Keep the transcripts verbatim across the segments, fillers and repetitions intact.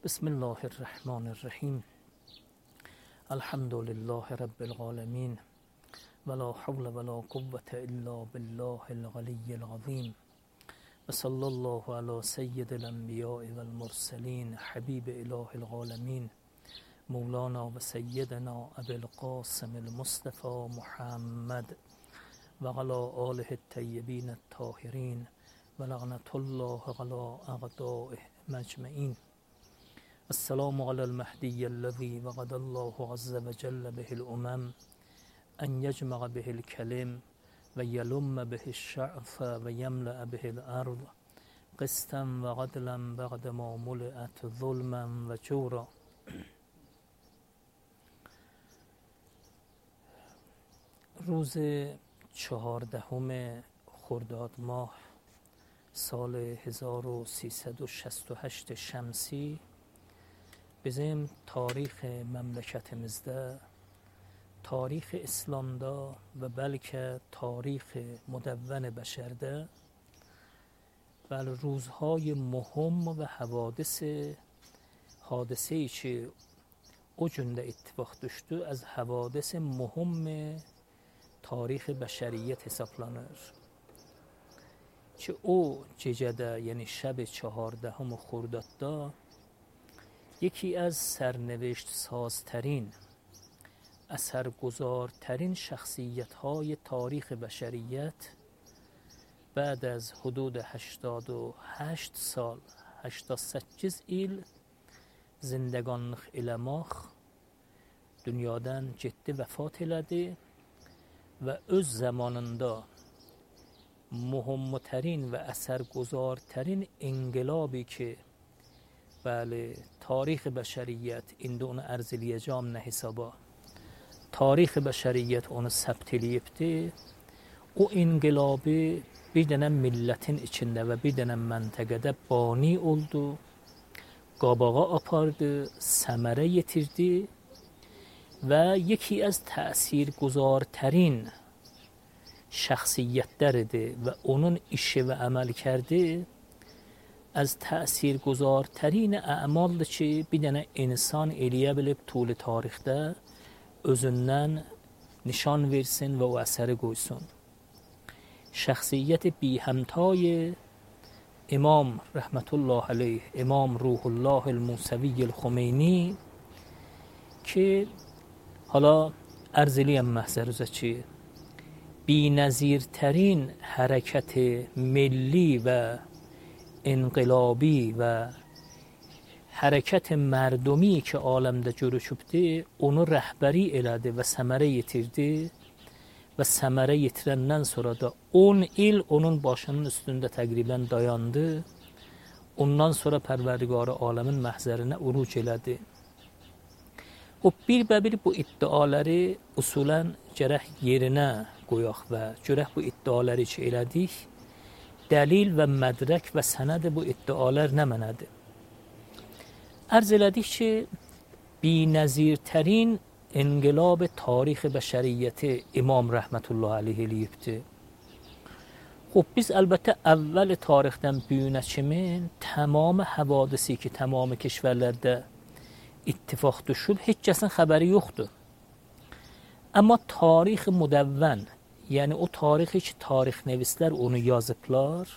بسم الله الرحمن الرحیم. الحمد لله رب العالمین ولا حول ولا قوة الا بالله العلی العظیم و صلی الله علی سید الانبیاء والمرسلین حبیب اله العالمین مولانا و سیدنا ابی القاسم المصطفى محمد و علی آله الطیبین الطاهرین و لعنة الله علی اعدائه اجمعین. السلام علی المهدی الذی وعد الله عز وجل به الامم ان یجمع به الکلم و یلم به الشعف و یملأ به الارض قسطا و عدلا بعد ما ملئت ظلما و جورا. روز چهاردهم خرداد ماه سال هزار و سیصد و شصت و هشت شمسی بزیم تاریخ مملکتimizdə تاریخ اسلامda و بلکه تاریخ مدون بشرده بل روزهای مهم و حوادث حادثه‌ای که o gündə ittifaq düşdü از حوادث مهم تاریخ بشریت hesablanır. که او gecədə یعنی شب چهاردهم خردادda یکی از سرنوشت سازترین اثرگذارترین شخصیت های تاریخ بشریت بعد از حدود هشتاد و هشت سال هشتاد و سکkiz il zindəganlıq eləmək dünyadan getdi, vəfat elədi və öz zamanında مهمترین و اثرگذارترین انقلابی که بله تاریخ بشریت indi onu ərz eləyəcəm nə hesaba tarix bəşəriyyət onu səbt eləyibdi. O inqilabı bir dənə millətin içində və bir dənə məntəqədə bani oldu, qabağa apardı, səmərə yetirdi və yeki az təsirgüzartərin şəxsiyyətləridir və onun işi və əməl kərdi از تأثیرگذارترین اعمالdır ki bir dənə insan eləyə bilib طول tarixdə özündən nişan versin və o əsəri qoysun. Şəxsiyyət bی همتای امام رحمت الله علیه امام روح الله الموسوی الخمینی که حالا عرض eləyəm محضرınıza ki بی نظیرترین حرکت ملی و انقلابی و حرکت مردمی که عالمdə görüşübdü onu rəhbəri elədi və səmərə yetirdi və səmərə yetirəndən sonra da on il onun başının üstündə təqribən dayandı. Ondan sonra Pərverdigarı aləmin məhzərinə uruc elədi. O bir-bə-bir bu iddiaları usulən gərək yerinə qoyaq və görək bu iddiaları ki elədik دلیل و مدرک و سند bu iddialar nə mənədir? Ərz elədik ki بی نظیرترین انقلاب تاریخ بشریت امام رحمت الله علیه eləyibdi. خب biz əlbəttə əvvəl tarixdən bu günə kimi tamam havadisi ki tamam کشورlərdə ittifaq düşüb heç kəsin xəbəri yoxdur. Amma tarix mudəvvən yəni o tarixi ki tarixnəvislər onu yazıblar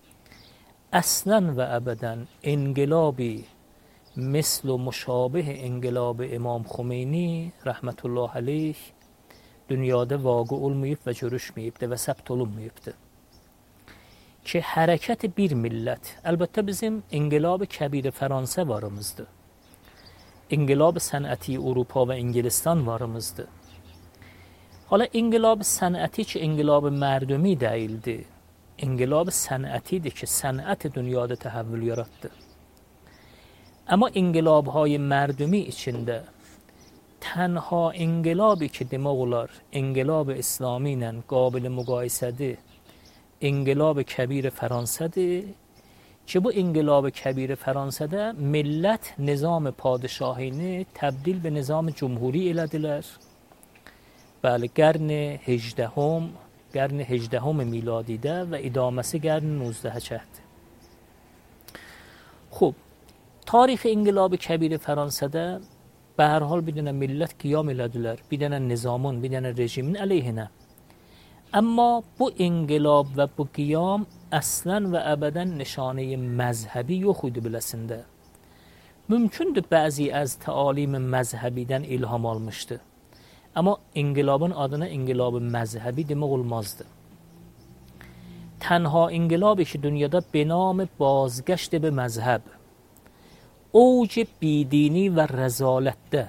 əslən və əbədən enqilabi مثل و مشابه انقلاب امام خمینی رحمت الله علیه dünyada vaqe olmayıb və görüşməyibdir və səbt olunmayıbdır. Ki hərəkət bir millət, əlbəttə bizim inqilab kəbir Fransa varımızdır. İnqilab sənəti Avropa və İngilistان varımızdır. حالا انقلاب صنعتی که انقلاب مردمی deyildi. انقلاب صنعتیdir ki صنعت dünyada təhəvvül yaratdı. Amma inqilabهای مردمی içində تنها انقلابی که demək olar انقلاب اسلامی ilə قابل müqayisədir. انقلاب kəbir Fransa'dır ki bu انقلاب kəbir Fransa'da millət nizam padişahini təbdil به nizam cumhuri elədilər. بله قرن هجدهم قرن هجدهم میلادیده و ادامه‌سی قرن نوزدهم کرد. خب tarix inqilabı kəbiri Fransada به هر حال bir dənə millət qiyam elədilər, bir dənə nizamın, bir dənə rejimin əleyhinə. Amma bu inqilab və bu qiyam əslən və əbədən nişanəyi məzhəbi yox idi biləsində. Mümkündür bəzi az təalim məzhəbidən ilham almışdı. Amma inqilabın adına inqilab məzhəbi demək olmazdı. Tənha inqilabı ki dünyada به نام بازگشت به مذهب اوج بیدینی و رذالتده،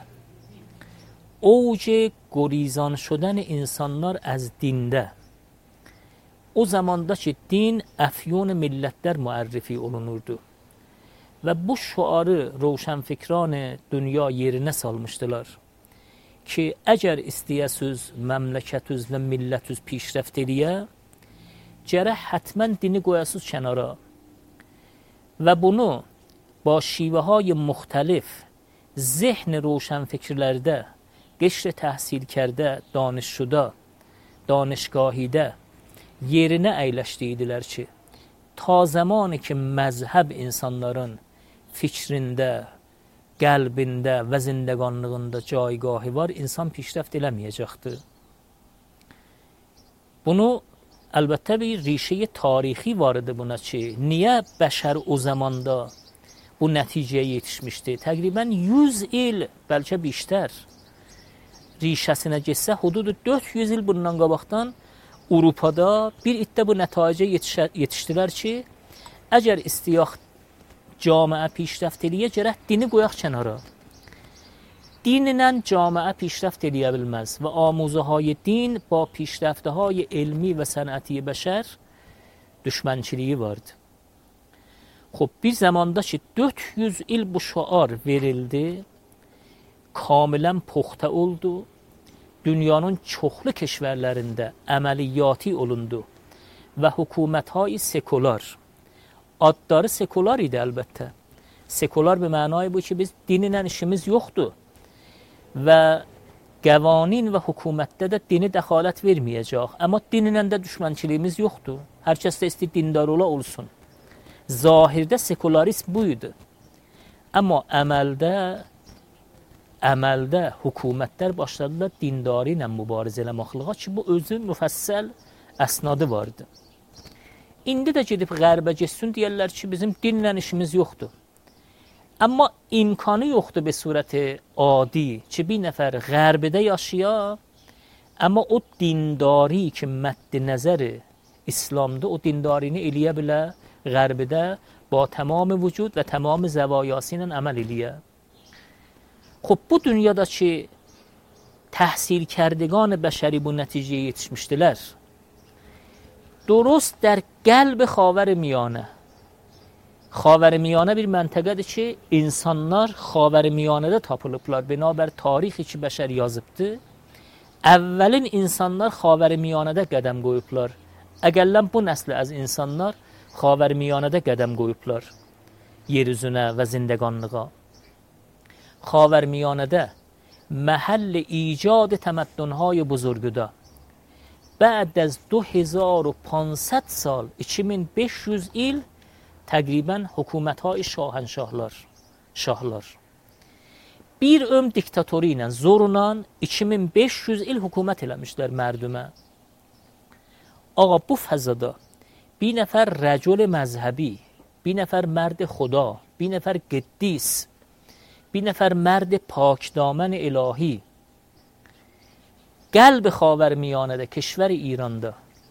اوج گریزان شدن insanlar از dinde، o zamanda ki din əfyun millətlər müərrifi olunurdu və bu şuarı roşanfikran dünya yerinə salmışdılar ki əgər istəyəsiz məmləkətüz və millətüz پیشرفت eləyə gərək həttəmən dini qoyasız kənara və bunu با شیوه های مختلف ذهن روشنفکرلerde قشر تحصیل کرده دانشجودا دانشگاهیده yerine əyləşdiydilər ki ta zamanı ki məzhəb insanların fikrində, qəlbində və zindəqanlığında caygahı var, insan پیشرفت eləməyəcəkdir. Bunu əlbəttə bir rişə tarixi var idi buna ki niyə bəşər o zamanda bu nəticəyə yetişmişdi. Təqribən yüz il, bəlkə بیشتر rişəsinə getsə, hududu dörd yüz il bundan qabaqdan Avropada bir iddə bu nəticəyə yetişdilər ki, əgər istiyaq camiə پیشرفت eləyə gərək dini qoyaq kənara. Dinlə camiə پیشرفت eləyə bilməz və آموزه‌های din با پیشرفت‌های علمی و صنعتی بشر düşmənçiliyi vardı. خب bir zamanda ki dörd yüz il bu şuar verildi, kamilən puxta oldu, dünyanın çoxlu keşvərlərində əməliyyati olundu və hökumətهای sekular, adları sekular idi əlbəttə. Sekular bir mənayı bu ki biz dinlə işimiz yoxdur və qəvanin və hökumətdə də dini dəxalət verməyəcək, amma dinlə də düşmənçiliyimiz yoxdur. Hər kəs də istəyir dindar ola olsun. Zahirdə sekularizm bu idi. Amma əməldə əməldə hökumətlər başladılar dindari ilə mübarizə eləməkləyə ki, bu özü müfəssəl əsnadı vardı. İndi də gedib qərbə getsin deyirlər ki, bizim dinlə işimiz yoxdur. Amma imkanı yoxdur be surəti adi ki, bir nəfər qərbdə yaşaya, amma o dindari ki, məddi nəzəri İslamda o dindarini eləyə bilə, غربده با تمام وجود و تمام زوایاسی ilə əməl eləyə. خب bu dünyada ki təhsil kərdəgan bəşəri bu nəticəyə yetişmişdilər. درست در قلب خاورمیانه. خاورمیانه bir məntəqədir ki, insanlar xavermiyanədə tapılıblar. Binaber tarixi ki bəşər yazıbdı. Əvvəlin insanlar xavermiyanədə qədəm qoyublar. Əgərlən bu nəsli az insanlar xavermiyanədə qədəm qoyublar yer üzünə və zindəqanlığa. Xavermiyanədə məhəll icad təməddünهای buzurguda بعد از دو هزار و پانصد سال iki bin beş yüz il təqribən hökumətهای şahənşahlar, şahlar. Bir ömr diktatori ilə, zorla iki bin beş yüz il hökumət eləmişlər mərdümə. Ağa bu fəzada bir nəfər rəcul məzhəbi, bir nəfər mərd xuda, bir nəfər qəddis, bir nəfər mərd pakdamən ilahi, qəlb xavermiyanədə, keşvər İranda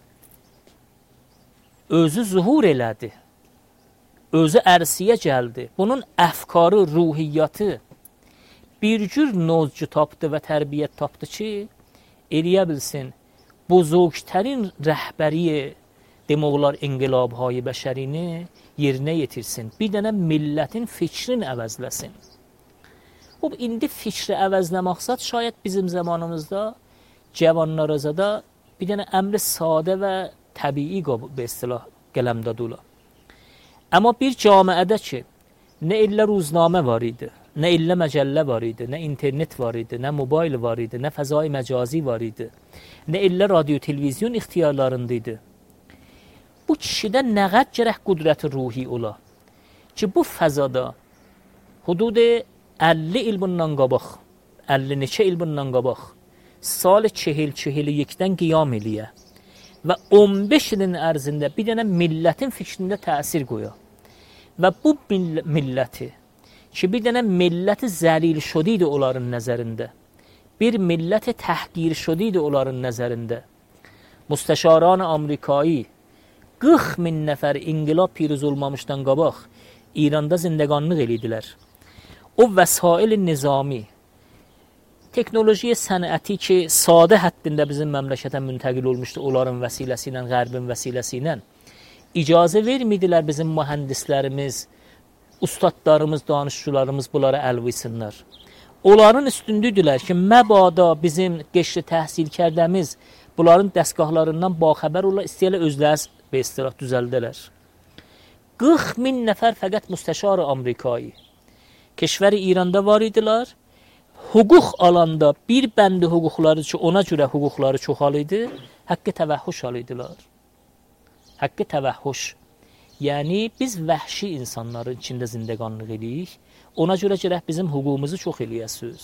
özü zuhur elədi, özü ərsiyə gəldi. Bunun əfkarı, ruhiyyatı bir cür nozcu tapdı və tərbiyyət tapdı ki, eləyə bilsin, buzurgtərin rəhbəriyə demək olar inqilabهای bəşərini yerinə yetirsin. Bir dənə millətin fikrini əvəzləsin. Bu, indi fikri əvəzləməqsad şayət bizim zamanımızda cavanlarızada bir dənə əmri sadə və təbii be istilah qələmdə dula. Amma bir camiədə ki, nə illə ruznamə var idi, nə illə məcəllə var idi, nə internet var idi, nə mobil var idi, nə fəzai məcazi var idi, nə illə radyo, televizyon ixtiyarlarında idi. Bu kişidə nə qədər gərək qüdrət ruhi ola ki, bu fəzada حدود əlli il bundan qabaq, əlli neçə il bundan qabaq, sal çehil çehil yekdən qiyam eləyə və on beş ilin ərzində bir dənə millətin fikrində təsir qoya və bu milləti ki, bir dənə milləti zəlil şodiydi onların nəzərində, bir milləti təhqir şodiydi onların nəzərində, müstəşaran Amerikayı qırx min nəfər inqilab piruz olmamışdan qabaq İranda zindəqanlıq elədilər. O vəsail nizami, teknoloji sənəti ki, sadə həddində bizim məmləkətə müntəqil olmuşdu, onların vəsiləsi ilə, qərbin vəsiləsi ilə, icazə vermədilər bizim mühəndislərimiz, ustadlarımız, danışçılarımız bunlara əl vursunlar. Onların üstündüdülər ki, məbada bizim qəşri təhsil kərdəmiz bunların dəstgahlarından baxəbər ola istəyələ özləri be istirah düzəldələr. qırx min nəfər fəqət müstəşar Amerikayı keşvəri İranda var idilər. Hüquq alanda bir bəndi hüquqları ki, ona görə hüquqları çoxal idi, haqqı təvəhhüş alıydılar. Haqqı təvəhhüş. Yəni, biz vəhşi insanların içində zindəqanlıq edirik. Ona görə gərək bizim hüququmuzu çox eləyəsiniz.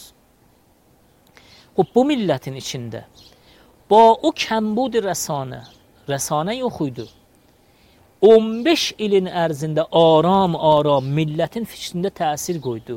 Bu millətin içində ba o kəmbud rəsanə, rəsanə yox idi. on beş ilin ərzində aram aram millətin fikrində təsir qoydu.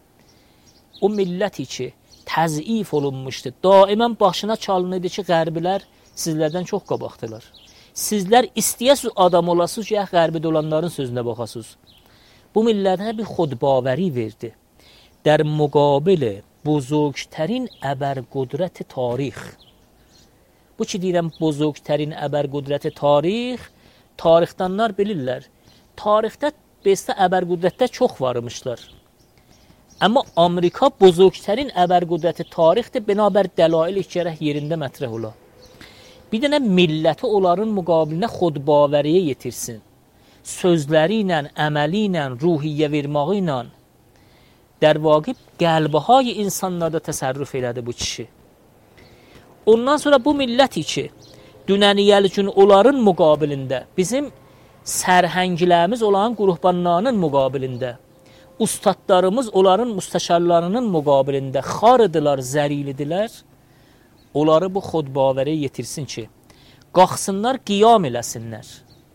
O milləti ki, təzif olunmuşdu. Daimən başına çalınırdı ki, qərbilər sizlərdən çox qabaqdılar. Sizlər istəyəsiz adam olasınız ki, qərbidə olanların sözünə baxasınız. Bu millətə bir xudbavəri verdi. در مقابل بزرگترین ابرقدرت تاریخ. Bu ki deyirəm, bozorgtərin əbərqudrəti tarix, tarixdanlar bilirlər. Tarixdə, bəstə əbərqudrətdə çox varmışlar. Amma Amerika bozorgtərin əbərqudrəti tarixdir, bənabər dəlail gərək yerində mətrəh ola. Bir dənə milləti onların müqabilində xudbavəriyə yetirsin. Sözləri ilə, əməli ilə, ruhiyyə verməyi ilə در واقع قلبهای insanlarda təsərrüf elədi bu kişi. Ondan sonra bu milləti ki, dünəniyəl üçün onların müqabilində, bizim sərhənglərimiz olan qurbanlarının müqabilində, ustadlarımız onların müstəşarlarının müqabilində xarıdılar, zərilidilər, onları bu xudbavəriyə yetirsin ki, qalxsınlar, qiyam eləsinlər.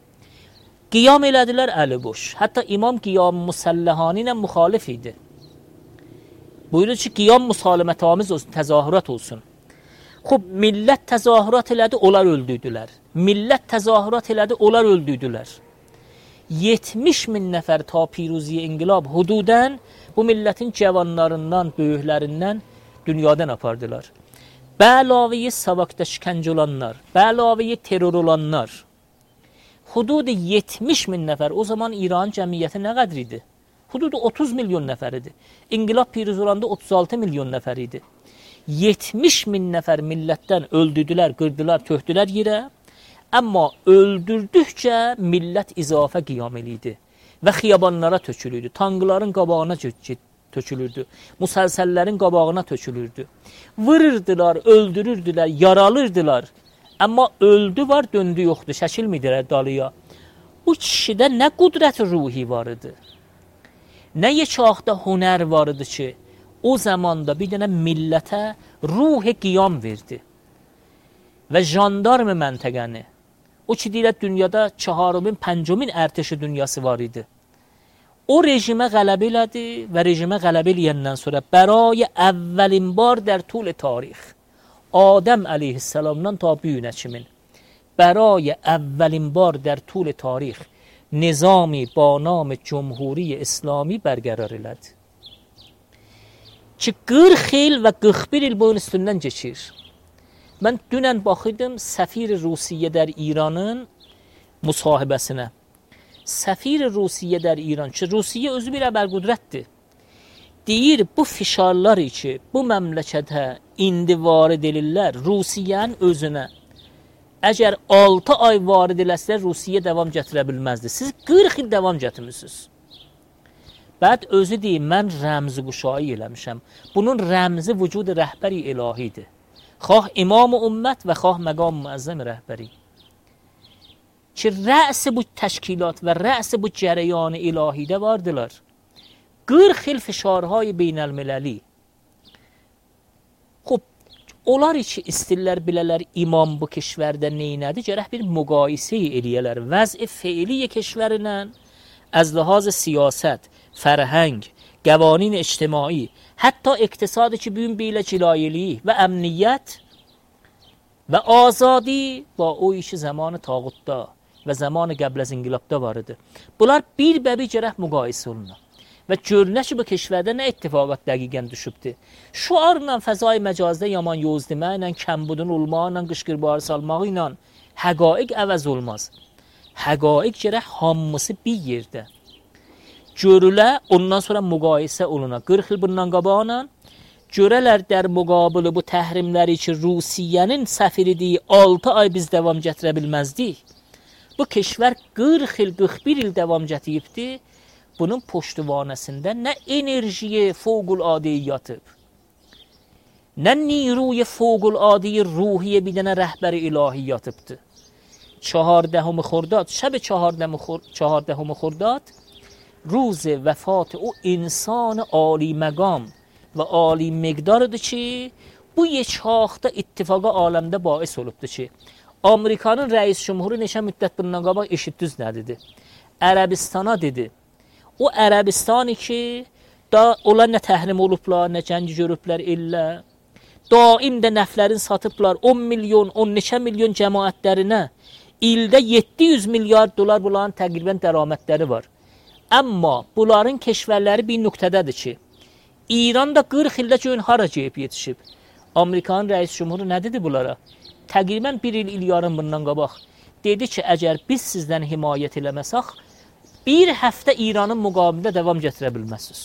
Qiyam elədilər əli boş. Hətta İmam qiyam musəlləhani ilə müxalif idi. Buyurur ki, qiyam müsalimətamiz olsun, təzahürat olsun. Xub, millət təzahürat elədi, onlar öldüydülər. Millət təzahürat elədi, onlar öldüydülər. yetmiş min nəfər ta piruziyə inqilab hududən bu millətin cavanlarından, böyüklərindən dünyadan apardılar. Bəlaviyə savaqda şikəncə olanlar, bəlaviyə terror olanlar, hudud yetmiş min nəfər, o zaman İran cəmiyyəti nə qədr idi? Hududu otuz milyon nəfər idi. İnqilab piruz olanda otuz altı milyon nəfər idi. yetmiş min nəfər millətdən öldürdülər, qırdılar, töhdülər yerə. Amma öldürdükcə millət izafə qiyam eliydi və xiyabanlara tökülürdü. Tankların qabağına tökülürdü. Musəlsəllərin qabağına tökülürdü. Vırırdılar, öldürürdülər, yaralırdılar. Amma öldü var, döndü yoxdur, çəkilmirdilər dalıya. Bu kişidə nə qudrət ruhi var idi? Nə yekahda hünər var idi ki, o zamanda bir dənə millətə ruh-i qiyam verdi. Və jandarm məntəqəni, o ki deyilər dünyada çaharımın, pəncəmin ərtəşi dünyası var idi. O rejimə qələbə elədi və rejimə qələbə eləyəndən sonra bəray əvvəlin bar در طول tarix, Adəm əleyhissalamdan ta bu günə kimin برای اولین بار در طول تاریخ نظامی با نام جمهوری اسلامی برقرار elədi. Ki qırx il və qırx bir il bunun üstündən keçir. Mən dünən baxırdım səfir Rusiyə در İranın müsahibəsinə. Səfir Rusiyə در İran ki, Rusiyə özü bir əbərqudrətdir. Deyir, bu fişarları ki, bu məmləkətə indi varid edirlər Rusiyənin özünə. Əgər altı ay varid eləsələr, Rusiya davam gətirə bilməzdi. Siz qırx il davam gətirmişsiniz. Bəd özü deyir, mən rəmzi quşayı eləmişəm. Bunun rəmzi vücud rəhbəri ilahidir. Xah imam-ı ümmət və xah məqam müəzzəm rəhbəri. Ki rəs bu təşkilat və rəs bu cərəyan ilahidə vardılar. qırx il fişarهای بین المللی. خب onlar ki istirlər bilələr imam bu keşvərdə neynədir, gərək bir müqayisə eləyələr vəz-i feili keşvərinlə از لحاظ سیاست، فرهنگ، قوانین اجتماعی، حتی اقتصادی که بیون بیل جلایلی و امنیت و آزادی با o işi zaman tağutda və zaman qəbl az inqilabda var idi. Bunlar bir-bir gərək müqayisə olunur. Və görünür ki, bu keşvərdə nə ittifaqat dəqiqən düşübdür. Şuarla, fəzai məcazda yaman yoz deməklə, kəmbudun olmaqla, qışqırbarı salmaqla həqaiq əvəz olmaz. Həqaiq gərək hamısı bir yerdə görülə, ondan sonra müqayisə oluna. qırx il bundan qabaqla görələr dər müqabili bu təhrimləri ki, Rusiyyənin səfiridiyi altı ay biz davam gətirə bilməzdik. Bu keşvər qırx il, qırx bir il davam gətiribdi. Bunun poştuvanəsində nə enerjiyə fövqüladeyi yatıb, nə niruy fövqüladeyi ruhiyə bir dənə rəhbəri ilahi yatıbdı. چهاردهم خرداد شب چهاردهم چهاردهم خرداد روز وفات او انسان عالی مقام و عالی مقدارdır ki bu yeçaxda ittifaqa aləmdə bais olubdur ki Amerikanın rəis cümhuru neçə müddət bundan qabaq eşitdiniz nə dedi? Ərəbistana dedi. O Ərəbistani ki da onlar nə təhrim olublar, nə cəngi görüblər illə. Daim də nəflərin satıblar on milyon, on neçə milyon cəmaətlərinə. İldə yeddi yüz milyar dolar bunların təqribən dəramətləri var. Amma bunların keşvərləri bir nöqtədədir ki, İran da qırx ildə gün hara gəlib yetişib. Amerikanın rəis cümhuru nə dedi bunlara? Təqribən bir il, il yarım bundan qabaq. Dedi ki, əgər biz sizdən himayət eləməsək, bir həftə İranın müqabilində davam gətirə bilməzsiniz.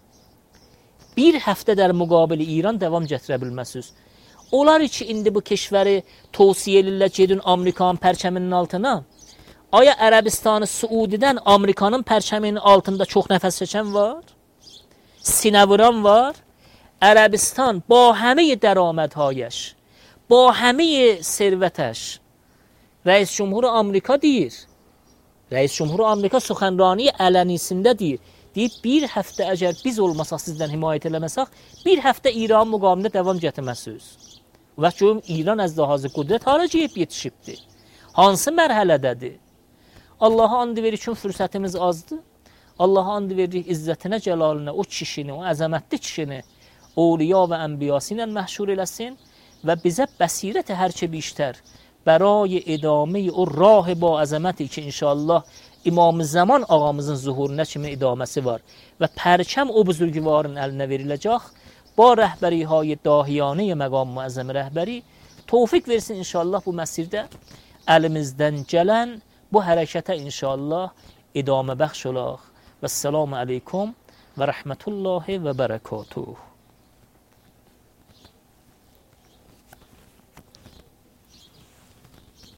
Bir həftə dər müqabili İran davam gətirə bilməzsiniz. Onlar ki, indi bu keşvəri tavsiyə edirlər gedin Amerikanın pərçəminin altına. Aya Ərəbistanı Suudidən Amerikanın pərçəminin altında çox nəfəs çəkən var? Sinə vuran var? Ərəbistan با həmə dərəmədhayəş, با həmə servətəş Rəis Cümhuru Amerika deyir. Rəis Cümhuru Amerika suxənrani ələnisində deyir. Deyir, bir həftə əgər biz olmasaq, sizdən himayət eləməsək, bir həftə İran müqamında davam gətirməsiniz. Və görüm, İran əz ləhazı qüdrət hara gəlib yetişibdir? Hansı mərhələdədir? Allaha and verir ki, fürsətimiz azdır. Allaha and verir izzətinə, cəlalına, o kişini, o əzəmətli kişini اولیاء و انبیاسین محشور eləsin və bizə bəsirət hər ki بیشتر برای ادامه o rah با əzəməti ki inşallah İmam Zaman ağamızın zuhuruna kimi idaməsi var və pərçəm o buzurgvarın əlinə veriləcək. Ba rəhbəri های dahiyanə məqam müəzzəm rəhbəri tövfiq versin inşallah bu məsirdə əlimizdən gələn bu hərəkətə inşallah idamə bəxş olaq. Və səlamu aleykum və rəhmətullahi və bərəkatuhu.